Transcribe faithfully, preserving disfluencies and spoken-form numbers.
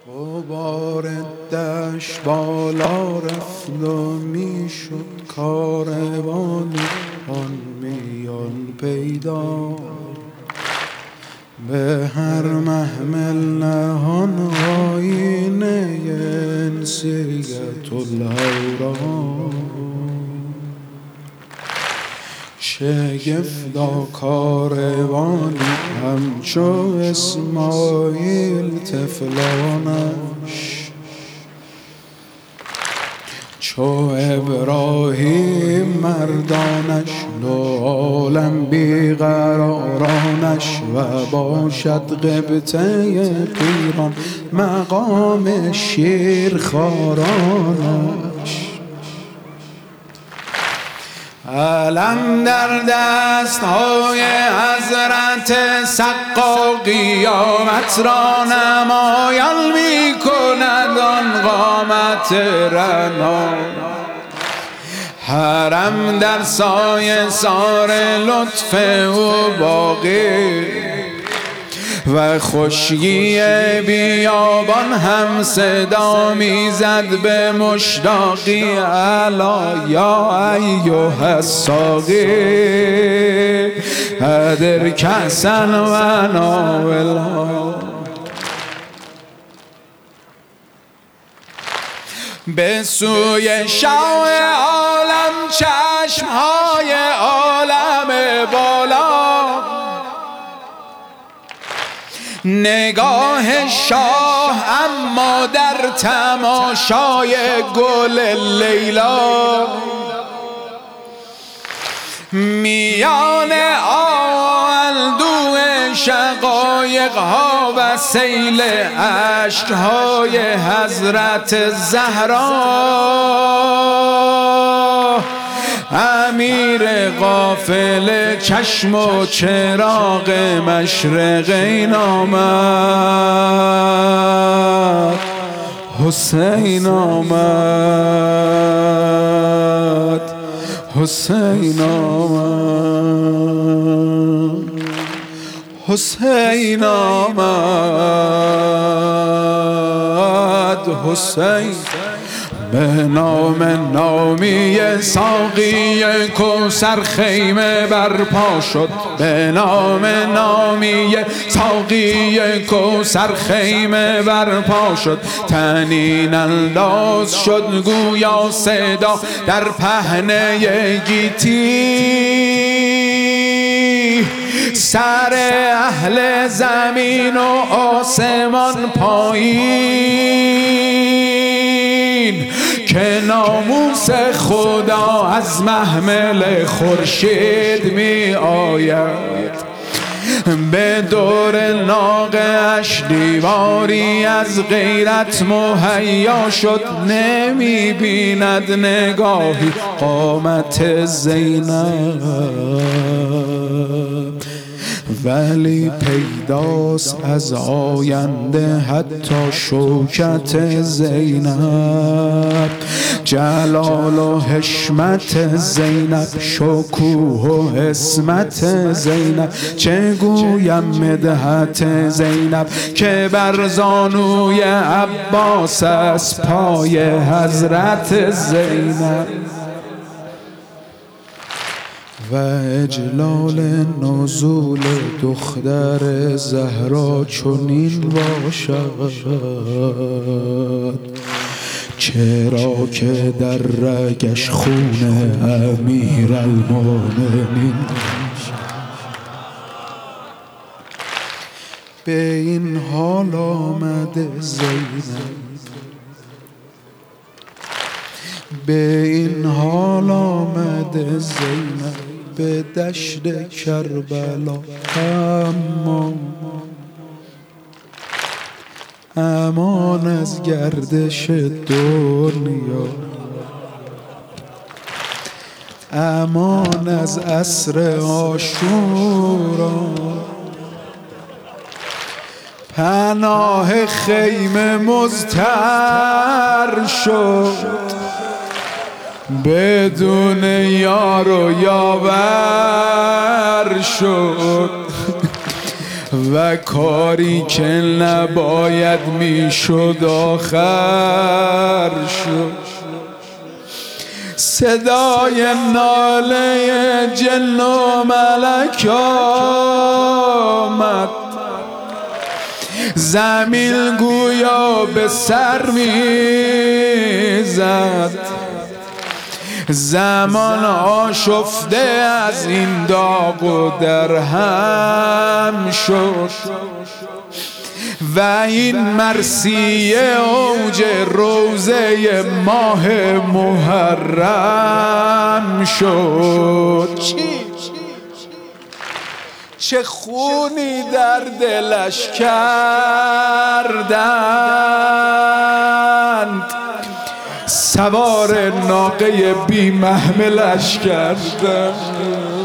غبار دشت بالا رفت و می شد کاروانی آن میان پیدا، به هر محمل نهان آینه انسیت الهورا. شگفتا کاروانی همچو اسماعیل طفلانش، چو ابراهیم مردانش، دو عالم بیقرارانش، و باشد قبطه پیران مقام شیرخوارانش. علم در دست های حضرت سقا قیامت را نمایان می کند آن قامت رنا. حرم در سایه سار لطف او باقی، و خشکی بیابان هم صدا میزد به مشتاقی. الا یا ایها الساقی ادر کأسا و ناولها. به سوی شاه عالم چشمهای عالم بالا، نگاه شاه اما در تماشای گل لیلا. میان آلدو شقایق ها و سیل اشک های حضرت زهرا، امیر قافله چشم و چراغ مشرقین آمد. حسین آمد، حسین آمد، حسین آمد، حسین. به نام نامی ساقی کوثر خیمه برپا شد، به نام نامی ساقی کوثر خیمه برپا شد. طنین انداز شد گویا صدا در پهنه گیتی، سر اهل زمین و آسمان پایین، که ناموس خدا از محمل خورشید می آید. به دور ناقه‌اش دیواری از غیرت مهیا شد، نمی بیند نگاهی قامت زینب، ولی پیداست از آینده حتی شوکت زینب. جلال و حشمت زینب، شکوه و حسمت زینب، چه گویم مدحت زینب که بر زانوی عباس از پای حضرت زینب. و اجلال نزول دختر زهرا چنین باشد، چرا که در رگش خون امیر المؤمنین. به این حال آمده زینب، به این حال آمده زینب به دشت کربلا. اما امان از گردش دنیا، امان از عصر عاشورا، پناه خیمه مضطر شد، بدون یار و یاور شد. و کاری که نباید میشد آخر شد. صدای ناله جن و ملک آمد، زمین گویا به سر میزد. زمان آشفته از این داغ و درهم شد و این مرثیه اوج روزه ماه محرم شد. چه خونی در دلش کردند، سوار ناقه بی محملش کردند.